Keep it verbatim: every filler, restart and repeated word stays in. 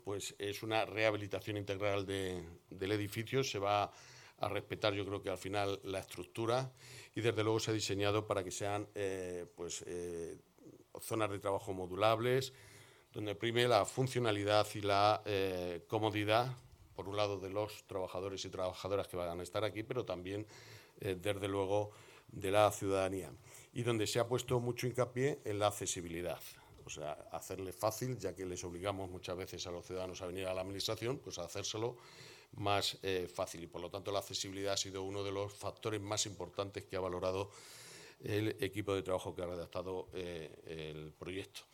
pues es una rehabilitación integral de, del edificio. Se va a respetar, yo creo que al final, la estructura, y desde luego se ha diseñado para que sean eh, pues, eh, zonas de trabajo modulables, donde prime la funcionalidad y la eh, comodidad, por un lado, de los trabajadores y trabajadoras que van a estar aquí, pero también, eh, desde luego, de la ciudadanía. Y donde se ha puesto mucho hincapié en la accesibilidad. O sea, hacerle fácil, ya que les obligamos muchas veces a los ciudadanos a venir a la administración, pues a hacérselo más eh, fácil. Y por lo tanto la accesibilidad ha sido uno de los factores más importantes que ha valorado el equipo de trabajo que ha redactado eh, el proyecto.